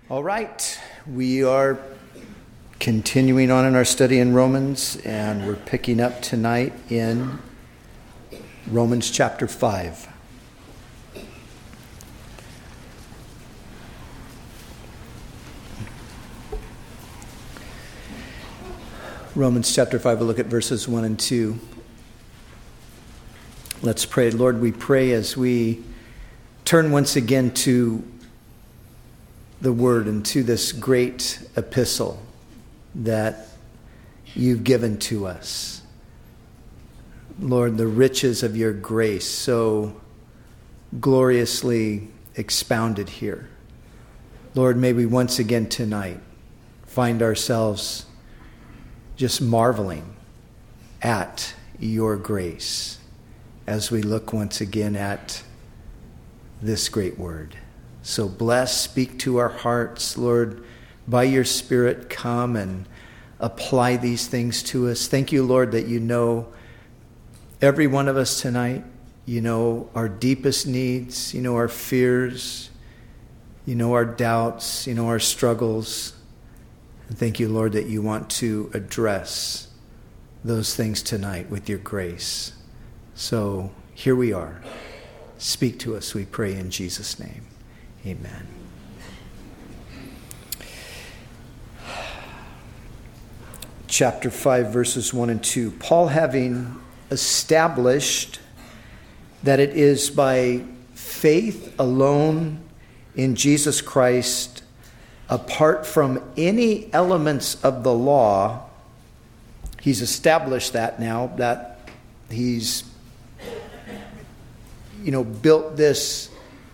All right, we are continuing on in our study in Romans, and we're picking up tonight in Romans chapter 5. Romans chapter 5, we'll look at verses 1 and 2. Let's pray. Lord, we pray as we turn once again to the word and to this great epistle that you've given to us. Lord, the riches of your grace so gloriously expounded here. Lord, may we once again tonight find ourselves just marveling at your grace as we look once again at this great word. So bless, speak to our hearts, Lord. By your Spirit, come and apply these things to us. Thank you, Lord, that you know every one of us tonight. You know our deepest needs. You know our fears. You know our doubts. You know our struggles. And thank you, Lord, that you want to address those things tonight with your grace. So here we are. Speak to us, we pray in Jesus' name. Amen. Chapter 5, verses 1 and 2. Paul, having established that it is by faith alone in Jesus Christ, apart from any elements of the law, he's established that now, that he's, built this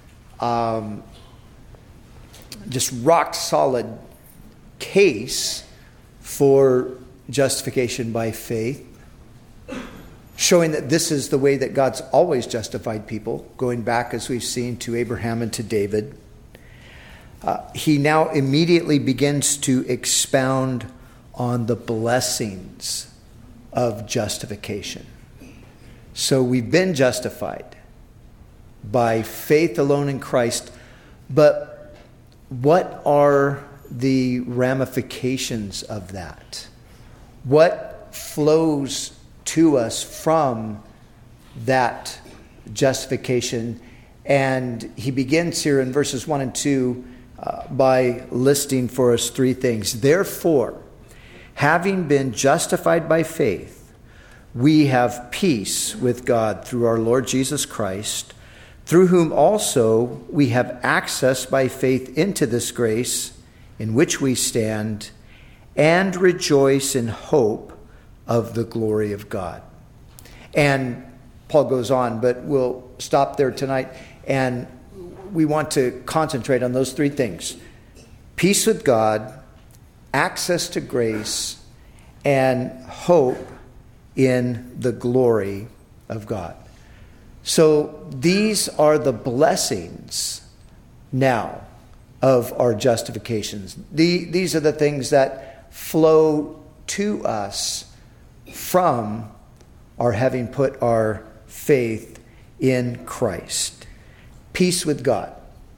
just rock solid case for justification by faith, showing that this is the way that God's always justified people, going back, as we've seen, to Abraham and to David. He now immediately begins to expound on the blessings of justification. So we've been justified by faith alone in Christ, but what are the ramifications of that? What flows to us from that justification? And he begins here in verses 1 and 2 by listing for us three things. Therefore, having been justified by faith, we have peace with God through our Lord Jesus Christ, through whom also we have access by faith into this grace in which we stand, and rejoice in hope of the glory of God. And Paul goes on, but we'll stop there tonight, and we want to concentrate on those three things: peace with God, access to grace, and hope in the glory of God. So these are the blessings now of our justifications. These are the things that flow to us from our having put our faith in Christ. Peace with God.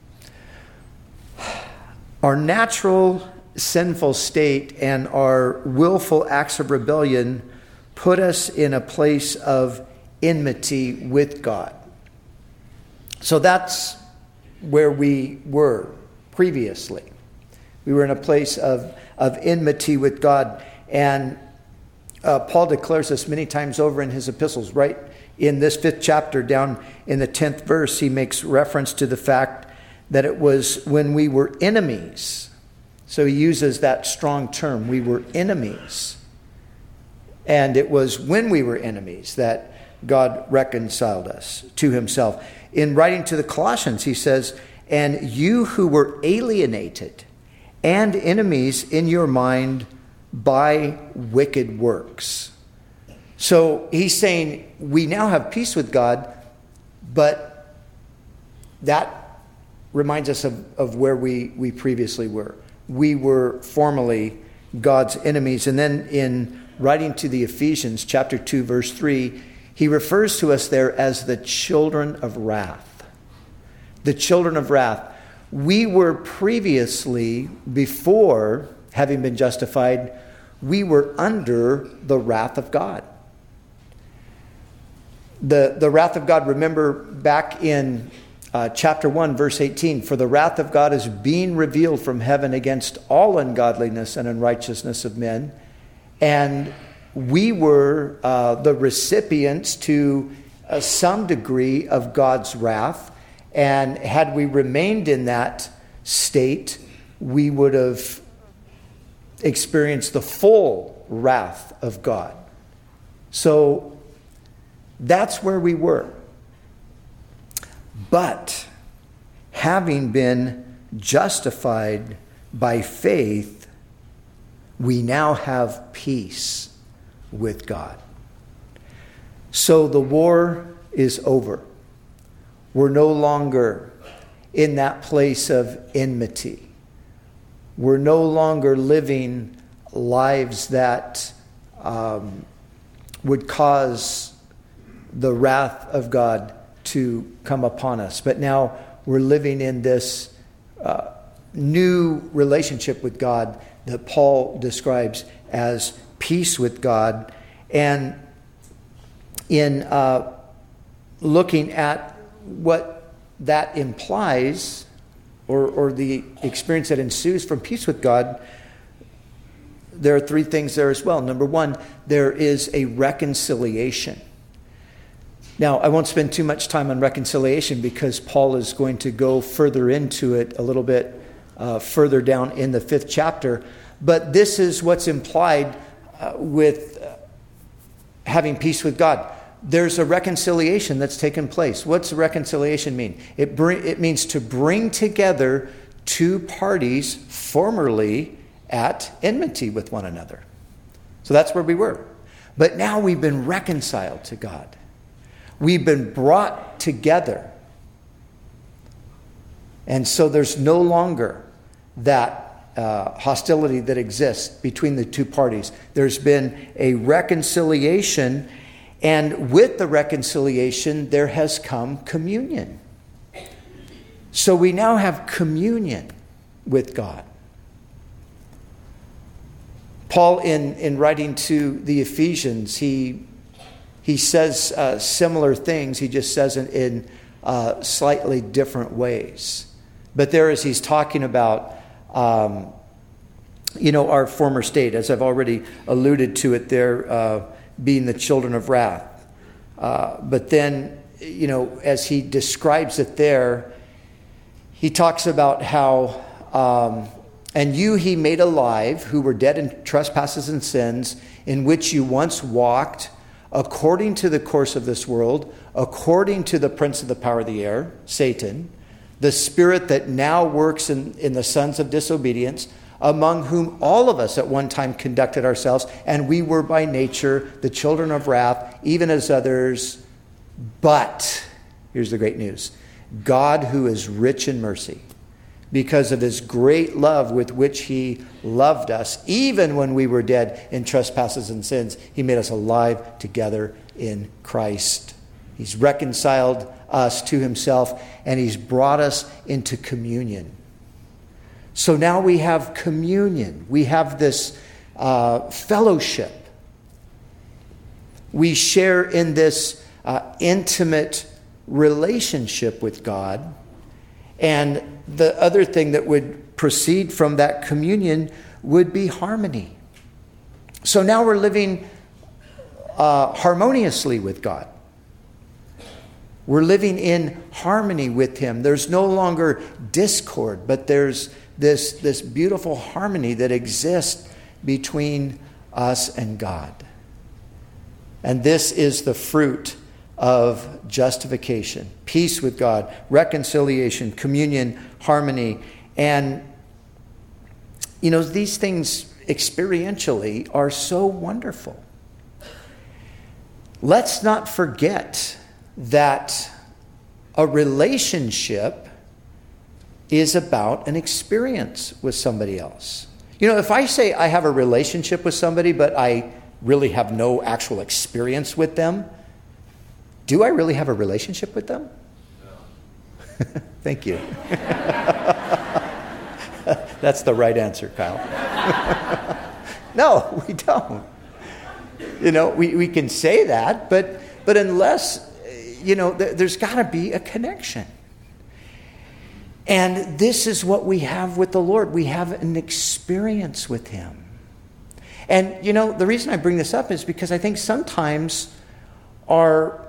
Our natural sinful state and our willful acts of rebellion put us in a place of enmity with God. So that's where we were previously. We were in a place of enmity with God. And Paul declares this many times over in his epistles. Right in this 5th chapter, down in the 10th verse, he makes reference to the fact that it was when we were enemies. So he uses that strong term, we were enemies. And it was when we were enemies that God reconciled us to himself. In writing to the Colossians, he says, and you who were alienated and enemies in your mind by wicked works. So he's saying we now have peace with God, but that reminds us of where we previously were. We were formerly God's enemies. And then in writing to the Ephesians, chapter 2, verse 3, he refers to us there as the children of wrath. The children of wrath. We were previously, before having been justified, we were under the wrath of God. The wrath of God, remember back in chapter 1, verse 18, for the wrath of God is being revealed from heaven against all ungodliness and unrighteousness of men. And we were the recipients to some degree of God's wrath. And had we remained in that state, we would have experienced the full wrath of God. So that's where we were. But having been justified by faith, we now have peace with God. So the war is over. We're no longer in that place of enmity. We're no longer living lives that would cause the wrath of God to come upon us. But now we're living in this new relationship with God that Paul describes as peace with God. And in looking at what that implies, or the experience that ensues from peace with God, there are three things there as well. Number one, there is a reconciliation. Now, I won't spend too much time on reconciliation because Paul is going to go further into it a little bit further down in the 5th chapter. But this is what's implied with having peace with God. There's a reconciliation that's taken place. What's reconciliation mean? It means to bring together two parties formerly at enmity with one another. So that's where we were. But now we've been reconciled to God. We've been brought together. And so there's no longer that hostility that exists between the two parties. There's been a reconciliation, and with the reconciliation, there has come communion. So we now have communion with God. Paul, in writing to the Ephesians, he says similar things. He just says it in slightly different ways. But there, as he's talking about, our former state, as I've already alluded to it there, being the children of wrath. But then, as he describes it there, he talks about how, and you he made alive, who were dead in trespasses and sins, in which you once walked, according to the course of this world, according to the prince of the power of the air, Satan, the spirit that now works in the sons of disobedience, among whom all of us at one time conducted ourselves, and we were by nature the children of wrath, even as others. But, here's the great news, God, who is rich in mercy, because of his great love with which he loved us, even when we were dead in trespasses and sins, he made us alive together in Christ. He's reconciled us to himself, and he's brought us into communion. So now we have communion. We have this fellowship. We share in this intimate relationship with God. And the other thing that would proceed from that communion would be harmony. So now we're living harmoniously with God. We're living in harmony with him. There's no longer discord, but there's this beautiful harmony that exists between us and God. And this is the fruit of justification, peace with God, reconciliation, communion, harmony. And, these things experientially are so wonderful. Let's not forget that a relationship is about an experience with somebody else. If I say I have a relationship with somebody, but I really have no actual experience with them, do I really have a relationship with them? No. Thank you. That's the right answer, Kyle. No, we don't. We can say that, but unless, there's got to be a connection. And this is what we have with the Lord. We have an experience with him. And, the reason I bring this up is because I think sometimes our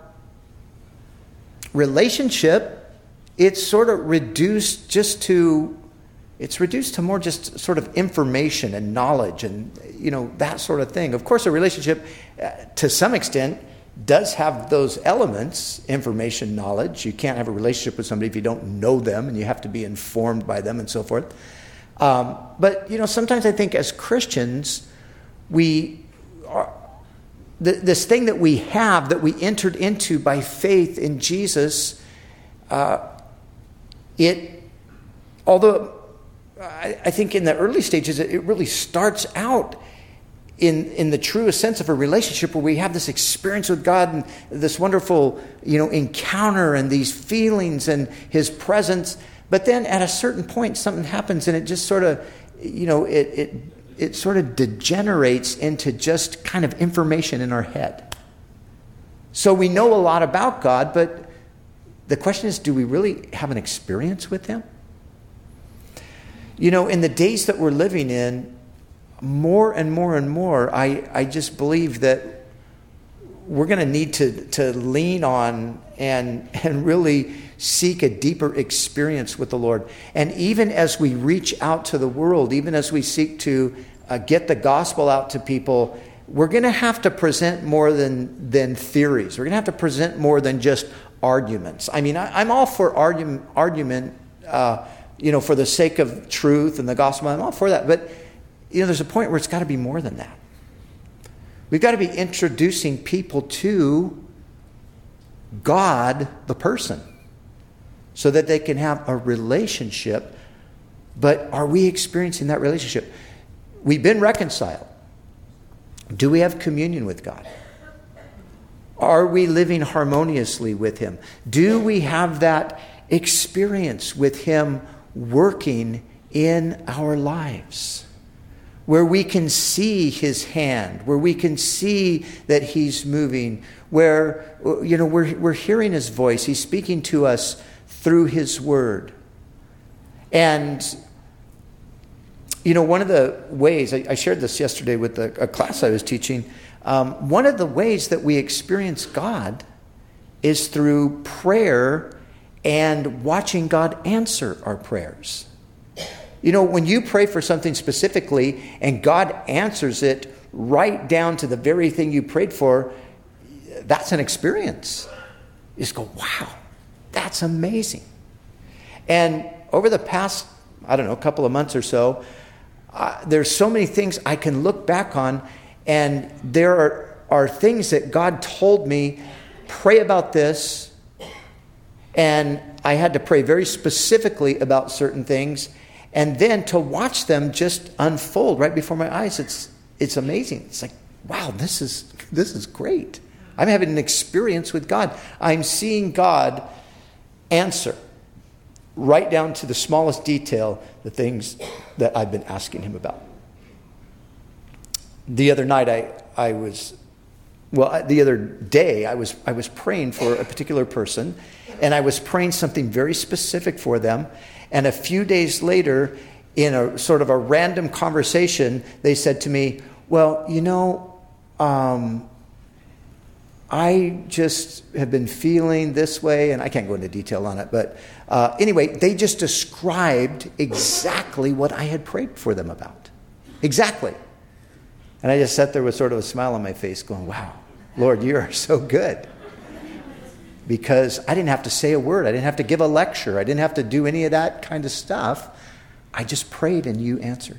relationship, it's sort of reduced to more just sort of information and knowledge and, that sort of thing. Of course, a relationship, to some extent, does have those elements, information, knowledge. You can't have a relationship with somebody if you don't know them, and you have to be informed by them and so forth. But, sometimes I think as Christians, we are, this thing that we have, that we entered into by faith in Jesus, although I think in the early stages, it really starts out in the truest sense of a relationship where we have this experience with God and this wonderful, encounter and these feelings and his presence. But then at a certain point, something happens and it just sort of, it sort of degenerates into just kind of information in our head. So we know a lot about God, but the question is, do we really have an experience with him? In the days that we're living in, more and more and more, I just believe that we're going to need to lean on and really seek a deeper experience with the Lord. And even as we reach out to the world, even as we seek to get the gospel out to people, we're going to have to present more than theories. We're going to have to present more than just arguments. I mean, I'm all for argument, for the sake of truth and the gospel. I'm all for that. But, there's a point where it's got to be more than that. We've got to be introducing people to God, the person, so that they can have a relationship. But are we experiencing that relationship? We've been reconciled. Do we have communion with God? Are we living harmoniously with him? Do we have that experience with him working in our lives, where we can see his hand, where we can see that he's moving, where we're hearing his voice, he's speaking to us through his word. And one of the ways, I shared this yesterday with a class I was teaching, one of the ways that we experience God is through prayer and watching God answer our prayers. When you pray for something specifically and God answers it right down to the very thing you prayed for, that's an experience. You just go, wow, that's amazing. And over the past, couple of months or so, there's so many things I can look back on, and there are things that God told me, pray about this, and I had to pray very specifically about certain things. And then to watch them just unfold right before my eyes, it's amazing. It's like, wow, this is great. I'm having an experience with God. I'm seeing God answer right down to the smallest detail the things that I've been asking him about. The other night the other day I was praying for a particular person, and I was praying something very specific for them. And a few days later, in a sort of a random conversation, they said to me, well, I just have been feeling this way, and I can't go into detail on it. But anyway, they just described exactly what I had prayed for them about. Exactly. And I just sat there with sort of a smile on my face going, wow, Lord, you are so good. Because I didn't have to say a word. I didn't have to give a lecture. I didn't have to do any of that kind of stuff. I just prayed and you answered.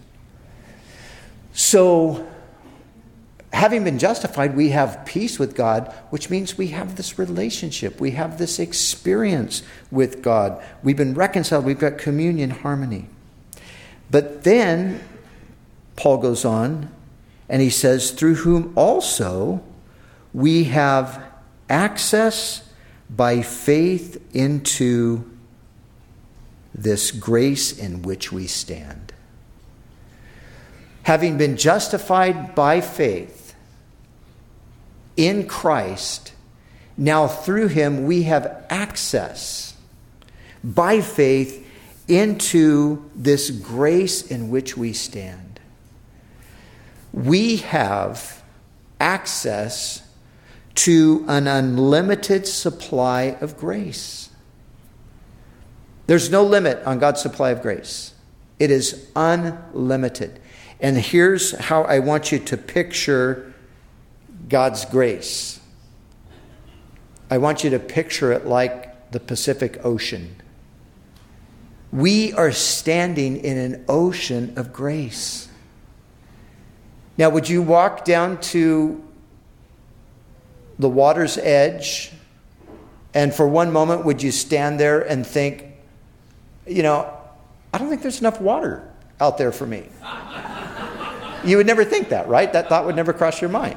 So, having been justified, we have peace with God, which means we have this relationship. We have this experience with God. We've been reconciled. We've got communion, harmony. But then, Paul goes on, and he says, through whom also we have access by faith into this grace in which we stand. having been justified by faith in Christ, now through him we have access by faith into this grace in which we stand. We have access to an unlimited supply of grace. There's no limit on God's supply of grace. It is unlimited. And here's how I want you to picture God's grace. I want you to picture it like the Pacific Ocean. We are standing in an ocean of grace. Now, would you walk down to the water's edge, and for one moment, would you stand there and think, I don't think there's enough water out there for me? You would never think that, right? That thought would never cross your mind.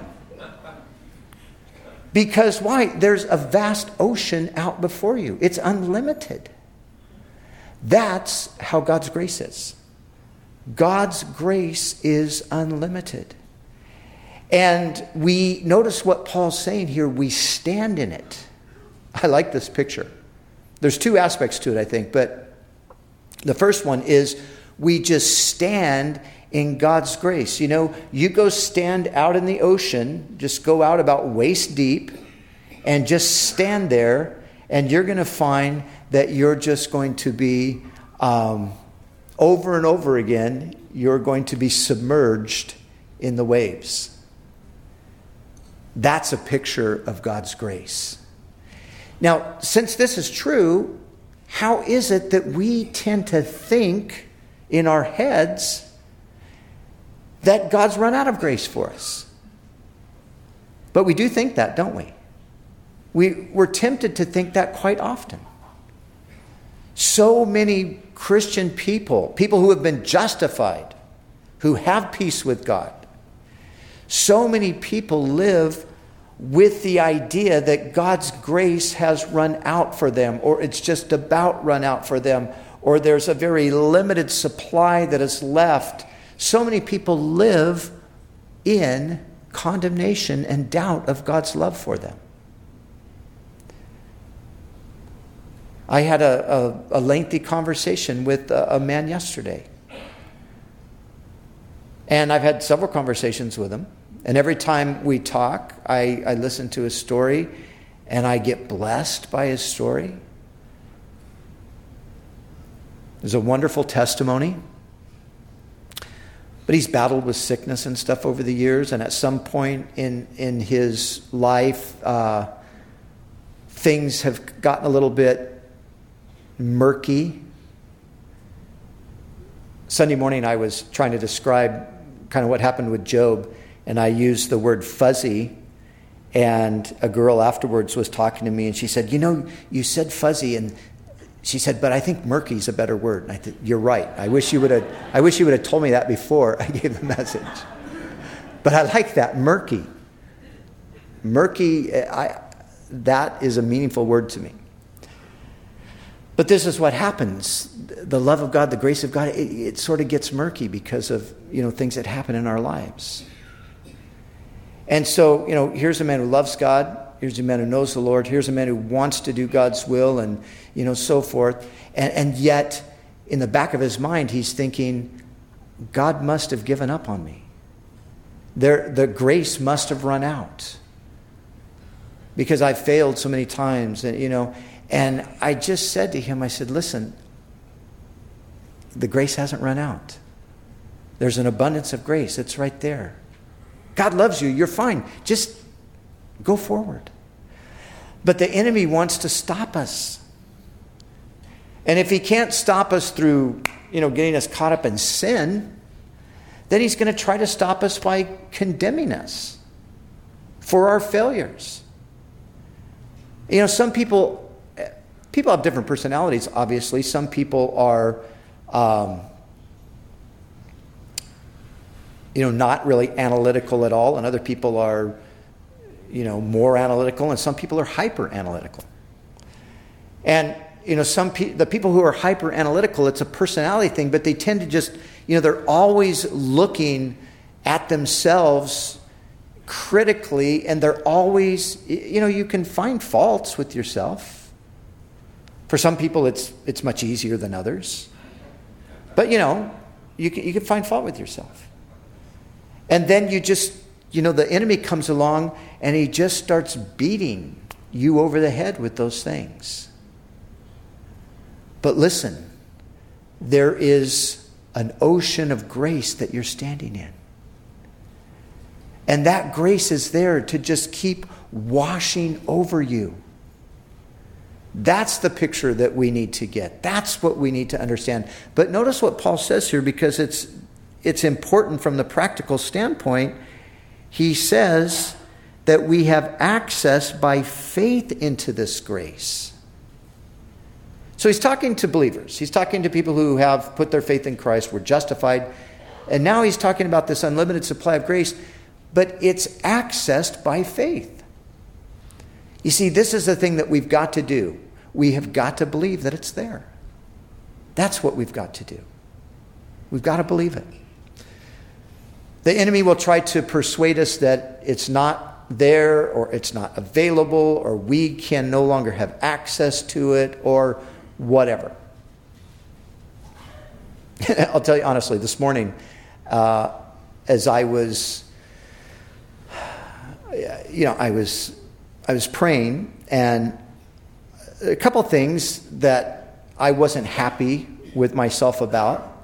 Because why? There's a vast ocean out before you. It's unlimited. That's how God's grace is. God's grace is unlimited. And we notice what Paul's saying here. We stand in it. I like this picture. There's two aspects to it, I think. But the first one is we just stand in God's grace. You go stand out in the ocean, just go out about waist deep, and just stand there, and you're going to find that you're just going to be, over and over again, you're going to be submerged in the waves. That's a picture of God's grace. Now, since this is true, how is it that we tend to think in our heads that God's run out of grace for us? But we do think that, don't we? We're tempted to think that quite often. So many Christian people who have been justified, who have peace with God, so many people live with the idea that God's grace has run out for them, or it's just about run out for them, or there's a very limited supply that is left. So many people live in condemnation and doubt of God's love for them. I had a lengthy conversation with a man yesterday. And I've had several conversations with him. And every time we talk, I listen to his story and I get blessed by his story. There's a wonderful testimony. But he's battled with sickness and stuff over the years. And at some point in his life, things have gotten a little bit murky. Sunday morning I was trying to describe kind of what happened with Job, and I used the word fuzzy, and a girl afterwards was talking to me and she said, you said fuzzy, and she said, but I think murky is a better word. And I said, you're right. I wish you would have told me that before I gave the message. But I like that, murky. Murky, that is a meaningful word to me. But this is what happens. The love of God, the grace of God, it sort of gets murky because of, things that happen in our lives. And so, here's a man who loves God. Here's a man who knows the Lord. Here's a man who wants to do God's will and, so forth. And yet, in the back of his mind, he's thinking, God must have given up on me. The grace must have run out. Because I've failed so many times, And I just said to him, I said, listen, the grace hasn't run out. There's an abundance of grace. It's right there. God loves you. You're fine. Just go forward. But the enemy wants to stop us. And if he can't stop us through, getting us caught up in sin, then he's going to try to stop us by condemning us for our failures. Some people have different personalities, obviously. Some people are, not really analytical at all, and other people are, more analytical, and some people are hyper analytical. And the people who are hyper analytical, it's a personality thing, but they tend to just they're always looking at themselves critically, and they're always, you can find faults with yourself. For some people, it's much easier than others. But, you can find fault with yourself. And then the enemy comes along and he just starts beating you over the head with those things. But listen, there is an ocean of grace that you're standing in. And that grace is there to just keep washing over you. That's the picture that we need to get. That's what we need to understand. But notice what Paul says here, because it's important from the practical standpoint. He says that we have access by faith into this grace. So he's talking to believers. He's talking to people who have put their faith in Christ, were justified. And now he's talking about this unlimited supply of grace, but it's accessed by faith. You see, this is the thing that we've got to do. We have got to believe that it's there. That's what we've got to do. We've got to believe it. The enemy will try to persuade us that it's not there, or it's not available, or we can no longer have access to it, or whatever. I'll tell you honestly, this morning, as I was, I was praying, and a couple things that I wasn't happy with myself about,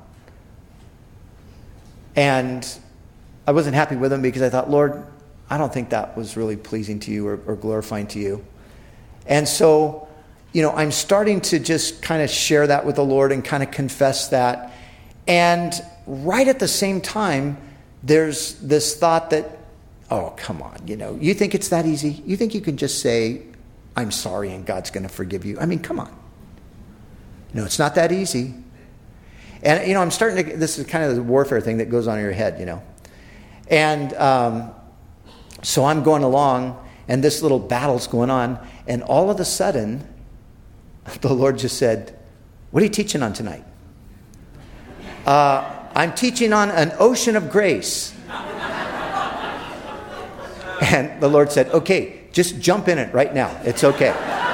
and I wasn't happy with them because I thought, Lord, I don't think that was really pleasing to you or glorifying to you. And so, I'm starting to just kind of share that with the Lord and kind of confess that. And right at the same time, there's this thought that, oh, come on, you think it's that easy? You think you can just say, I'm sorry, and God's going to forgive you? I mean, come on. No, it's not that easy. And, I'm starting to, this is kind of the warfare thing that goes on in your head, And so I'm going along, and this little battle's going on, and all of a sudden, the Lord just said, what are you teaching on tonight? I'm teaching on an ocean of grace. And the Lord said, okay, just jump in it right now. It's okay.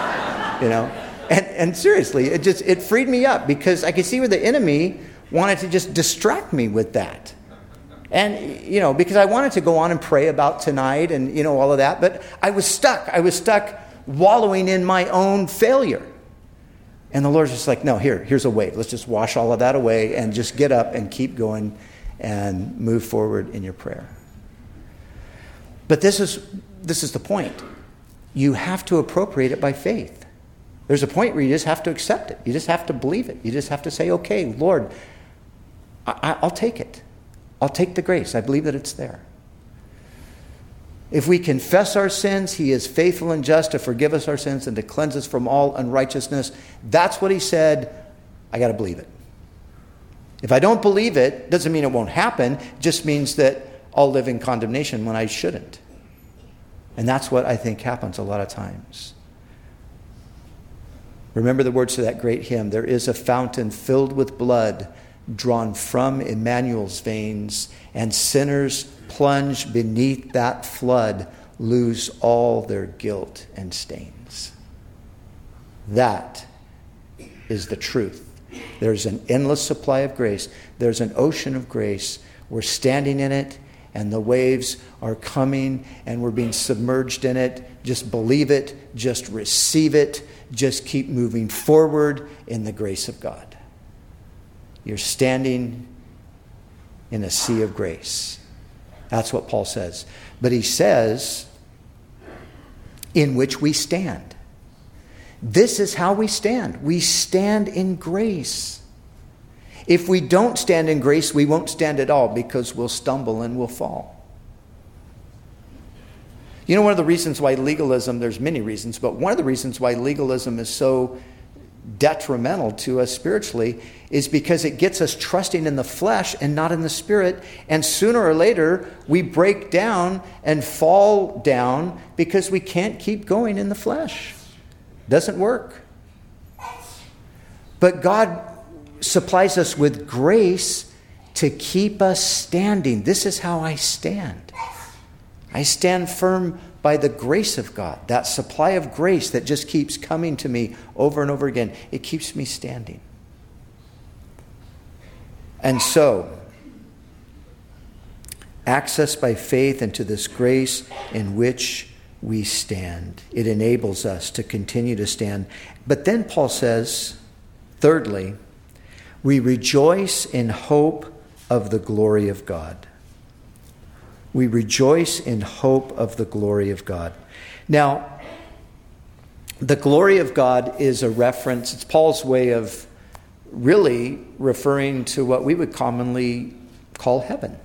And seriously, it freed me up, because I could see where the enemy wanted to just distract me with that. And, because I wanted to go on and pray about tonight and, all of that. But I was stuck. I was stuck wallowing in my own failure. And the Lord's just like, no, here's a way. Let's just wash all of that away and just get up and keep going and move forward in your prayer. But this is the point. You have to appropriate it by faith. There's a point where you just have to accept it. You just have to believe it. You just have to say, okay, Lord, I'll take it. I'll take the grace. I believe that it's there. If we confess our sins, he is faithful and just to forgive us our sins and to cleanse us from all unrighteousness. That's what he said. I got to believe it. If I don't believe it, doesn't mean it won't happen. It just means that I'll live in condemnation when I shouldn't. And that's what I think happens a lot of times. Remember the words to that great hymn, there is a fountain filled with blood drawn from Emmanuel's veins, and sinners plunge beneath that flood, lose all their guilt and stains. That is the truth. There's an endless supply of grace. There's an ocean of grace. We're standing in it, and the waves are coming, and we're being submerged in it. Just believe it. Just receive it. Just keep moving forward in the grace of God. You're standing in a sea of grace. That's what Paul says. But he says, in which we stand. This is how we stand. We stand in grace. If we don't stand in grace, we won't stand at all, because we'll stumble and we'll fall. One of the reasons why legalism, there's many reasons, but one of the reasons why legalism is so detrimental to us spiritually is because it gets us trusting in the flesh and not in the spirit. And sooner or later, we break down and fall down because we can't keep going in the flesh. Doesn't work. But God supplies us with grace to keep us standing. This is how I stand. I stand firm by the grace of God, that supply of grace that just keeps coming to me over and over again. It keeps me standing. And so, access by faith into this grace in which we stand. It enables us to continue to stand. But then Paul says, thirdly, we rejoice in hope of the glory of God. We rejoice in hope of the glory of God. Now, the glory of God is a reference, it's Paul's way of really referring to what we would commonly call heaven.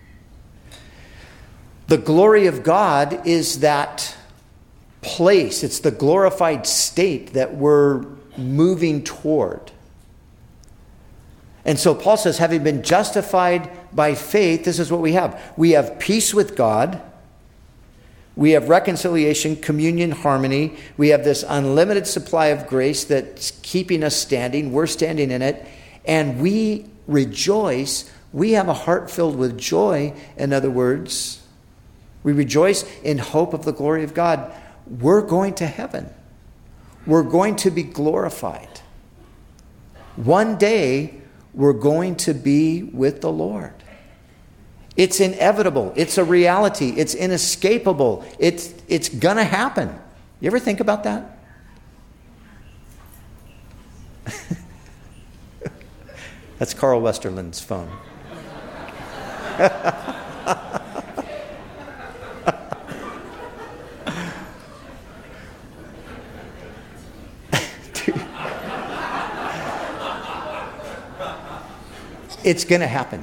The glory of God is that place, it's the glorified state that we're moving toward. And so Paul says, having been justified by faith, this is what we have. We have peace with God. We have reconciliation, communion, harmony. We have this unlimited supply of grace that's keeping us standing. We're standing in it. And we rejoice. We have a heart filled with joy. In other words, we rejoice in hope of the glory of God. We're going to heaven. We're going to be glorified. One day, we're going to be with the Lord. It's inevitable. It's a reality. It's inescapable. It's going to happen. You ever think about that? That's Carl Westerland's phone. It's going to happen.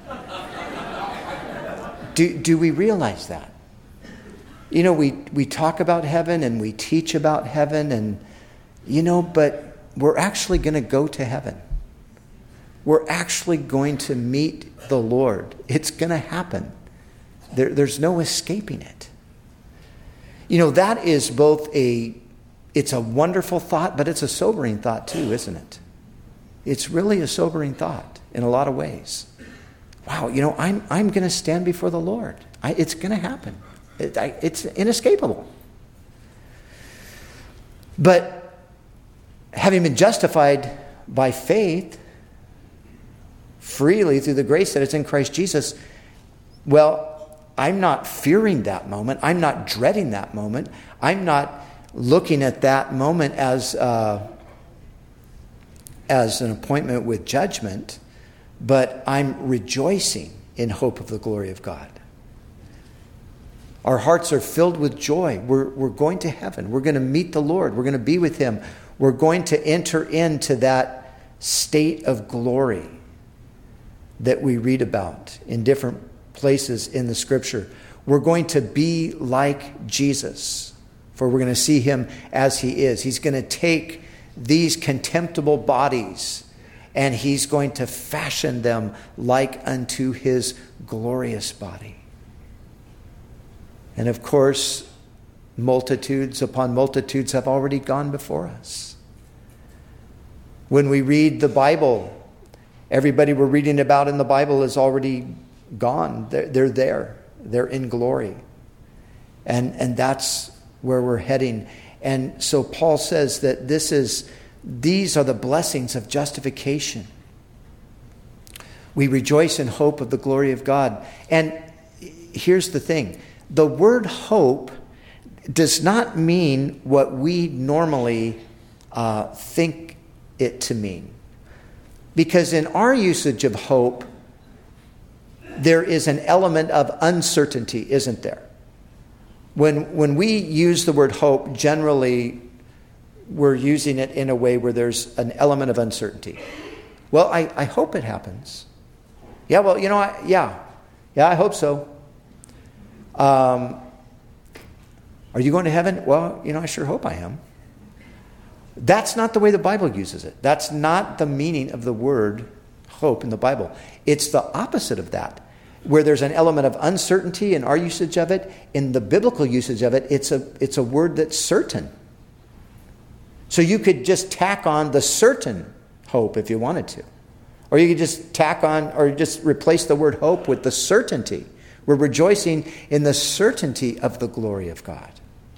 Do we realize that? You know, we talk about heaven and we teach about heaven and, but we're actually going to go to heaven. We're actually going to meet the Lord. It's going to happen. There's no escaping it. That is it's a wonderful thought, but it's a sobering thought too, isn't it? It's really a sobering thought in a lot of ways. Wow, I'm going to stand before the Lord. It's going to happen. It's inescapable. But having been justified by faith, freely through the grace that is in Christ Jesus, well, I'm not fearing that moment. I'm not dreading that moment. I'm not looking at that moment as an appointment with judgment, but I'm rejoicing in hope of the glory of God. Our hearts are filled with joy. We're going to heaven. We're going to meet the Lord. We're going to be with Him. We're going to enter into that state of glory that we read about in different places in the Scripture. We're going to be like Jesus, for we're going to see Him as He is. He's going to take these contemptible bodies and He's going to fashion them like unto His glorious body. And of course, multitudes upon multitudes have already gone before us. When we read the Bible, everybody we're reading about in the Bible is already gone. They're there. They're in glory. And that's where we're heading. And so Paul says that these are the blessings of justification. We rejoice in hope of the glory of God. And here's the thing. The word hope does not mean what we normally think it to mean. Because in our usage of hope, there is an element of uncertainty, isn't there? When we use the word hope, generally we're using it in a way where there's an element of uncertainty. Well, I hope it happens. Yeah, well, I hope so. Are you going to heaven? Well, I sure hope I am. That's not the way the Bible uses it. That's not the meaning of the word hope in the Bible. It's the opposite of that. Where there's an element of uncertainty in our usage of it, in the biblical usage of it, it's a word that's certain. So you could just tack on the certain hope if you wanted to. Or you could just tack on or just replace the word hope with the certainty. We're rejoicing in the certainty of the glory of God.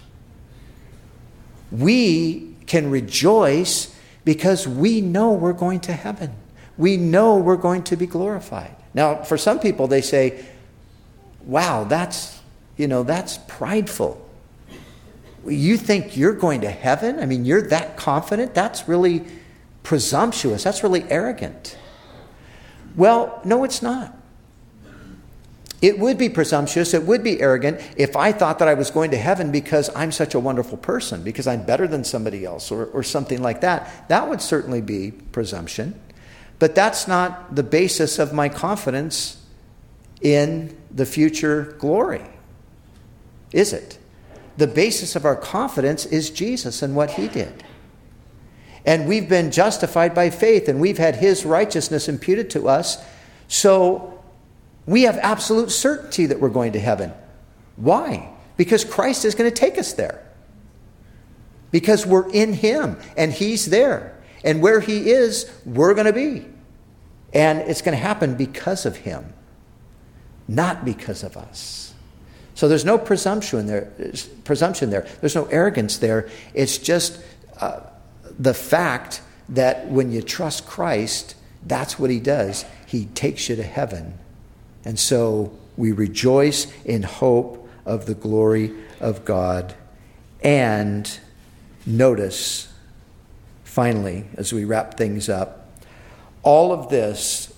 We can rejoice because we know we're going to heaven. We know we're going to be glorified. Now, for some people, they say, wow, that's prideful. You think you're going to heaven? I mean, you're that confident? That's really presumptuous. That's really arrogant. Well, no, it's not. It would be presumptuous, it would be arrogant if I thought that I was going to heaven because I'm such a wonderful person, because I'm better than somebody else or something like that. That would certainly be presumption. But that's not the basis of my confidence in the future glory, is it? The basis of our confidence is Jesus and what he did. And we've been justified by faith, and we've had his righteousness imputed to us. So we have absolute certainty that we're going to heaven. Why? Because Christ is going to take us there. Because we're in him, and he's there. And where he is, we're going to be. And it's going to happen because of him, not because of us. So there's no presumption there. There's no arrogance there. It's just the fact that when you trust Christ, that's what he does. He takes you to heaven. And so we rejoice in hope of the glory of God. And notice, finally, as we wrap things up, all of this,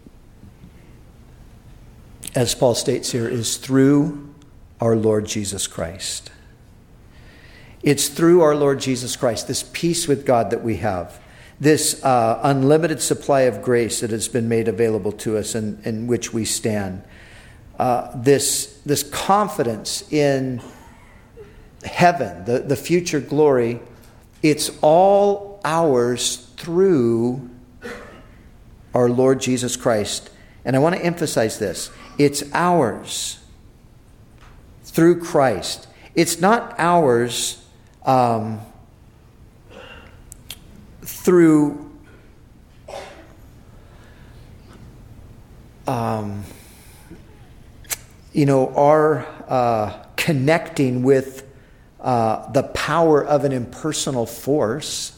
as Paul states here, is through our Lord Jesus Christ. It's through our Lord Jesus Christ, this peace with God that we have, this unlimited supply of grace that has been made available to us and in which we stand, this confidence in heaven, the future glory. It's all ours through our Lord Jesus Christ. And I want to emphasize this. It's ours through Christ. It's not ours through our connecting with the power of an impersonal force.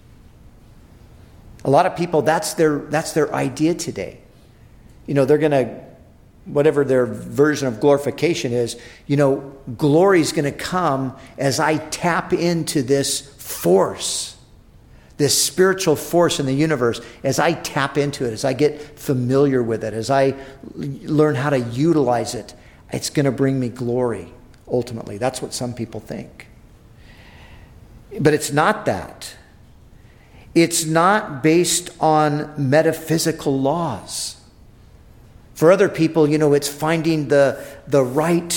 A lot of people, that's their idea today. They're going to, whatever their version of glorification is, glory is going to come as I tap into this force, this spiritual force in the universe, as I tap into it, as I get familiar with it, as I learn how to utilize it. It's going to bring me glory, ultimately. That's what some people think. But it's not that. It's not based on metaphysical laws. For other people, it's finding the right,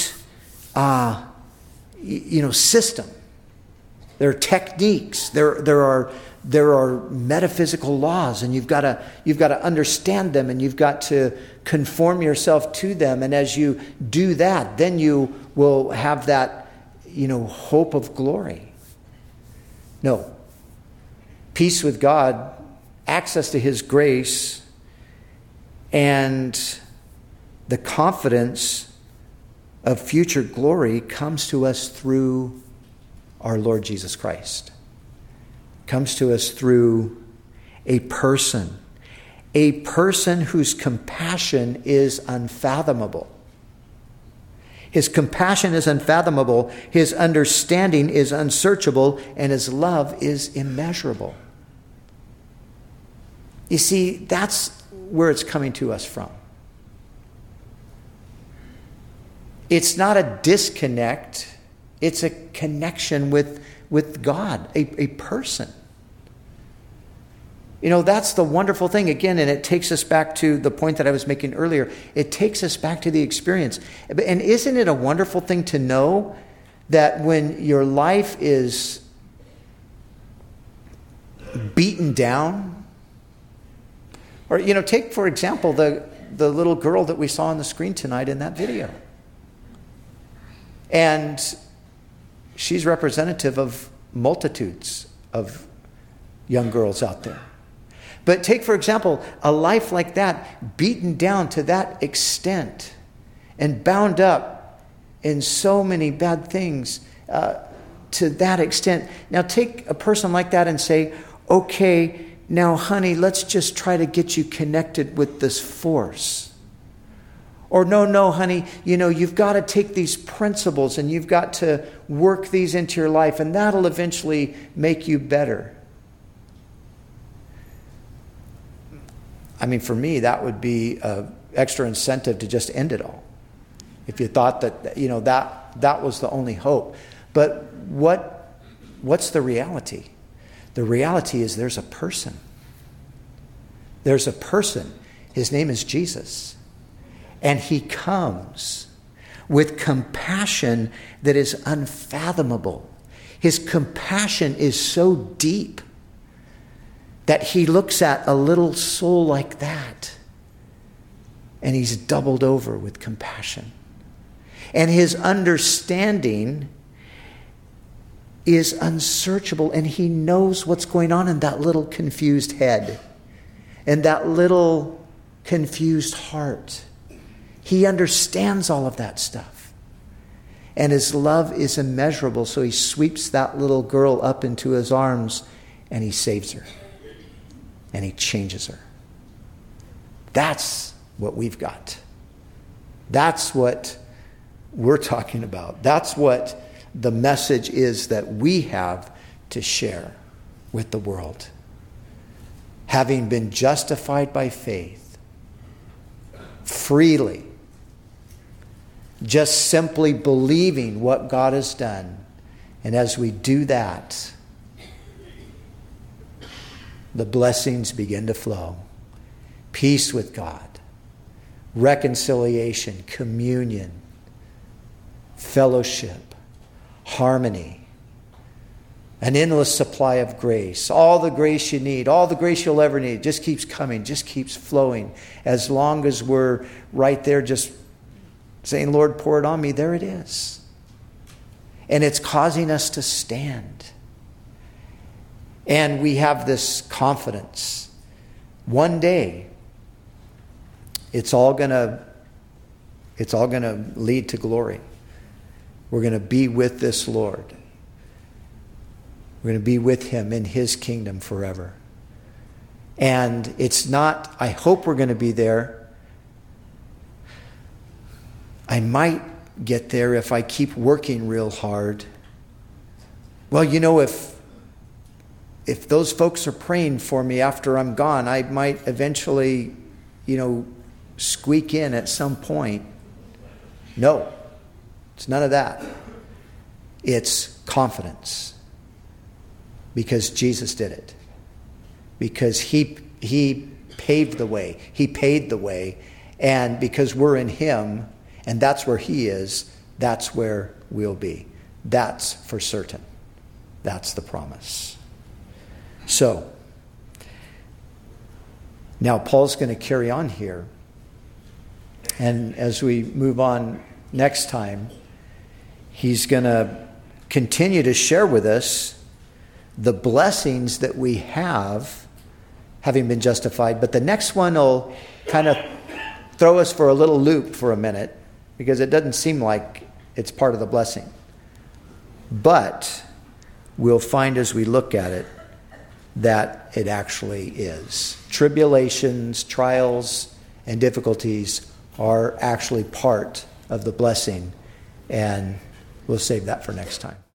system. There are techniques. There are metaphysical laws, and you've got to understand them, and you've got to conform yourself to them. And as you do that, then you will have that, hope of glory. No. Peace with God, access to his grace, and the confidence of future glory comes to us through our Lord Jesus Christ. Comes to us through a person whose compassion is unfathomable. His compassion is unfathomable, his understanding is unsearchable, and his love is immeasurable. You see, that's where it's coming to us from. It's not a disconnect. It's a connection with God, a person. That's the wonderful thing. Again, and it takes us back to the point that I was making earlier. It takes us back to the experience. And isn't it a wonderful thing to know that when your life is beaten down, or, take, for example, the little girl that we saw on the screen tonight in that video. And she's representative of multitudes of young girls out there. But take, for example, a life like that, beaten down to that extent and bound up in so many bad things to that extent. Now take a person like that and say, okay, now honey, let's just try to get you connected with this force. Or no, honey, you've got to take these principles and you've got to work these into your life, and that'll eventually make you better. I mean, for me, that would be an extra incentive to just end it all. If you thought that, that was the only hope. But what's the reality? The reality is there's a person. There's a person. His name is Jesus. And he comes with compassion that is unfathomable. His compassion is so deep that he looks at a little soul like that and he's doubled over with compassion. And his understanding is unsearchable, and he knows what's going on in that little confused head and that little confused heart. He understands all of that stuff. And his love is immeasurable, so he sweeps that little girl up into his arms and he saves her. And he changes her. That's what we've got. That's what we're talking about. That's what the message is that we have to share with the world. Having been justified by faith, freely, just simply believing what God has done. And as we do that, the blessings begin to flow. Peace with God, reconciliation, communion, fellowship, harmony, an endless supply of grace. All the grace you need, all the grace you'll ever need, just keeps coming, just keeps flowing. As long as we're right there just saying, Lord, pour it on me, there it is. And it's causing us to stand. And we have this confidence. One day, it's all gonna lead to glory. We're going to be with this Lord. We're going to be with him in his kingdom forever. And it's not, I hope we're going to be there. I might get there if I keep working real hard. Well, if those folks are praying for me after I'm gone, I might eventually, squeak in at some point. No. It's none of that. It's confidence. Because Jesus did it. Because he paved the way. He paid the way. And because we're in him, and that's where he is, that's where we'll be. That's for certain. That's the promise. So, now Paul's going to carry on here. And as we move on next time, he's going to continue to share with us the blessings that we have, having been justified. But the next one will kind of throw us for a little loop for a minute, because it doesn't seem like it's part of the blessing. But we'll find as we look at it that it actually is. Tribulations, trials, and difficulties are actually part of the blessing. And we'll save that for next time.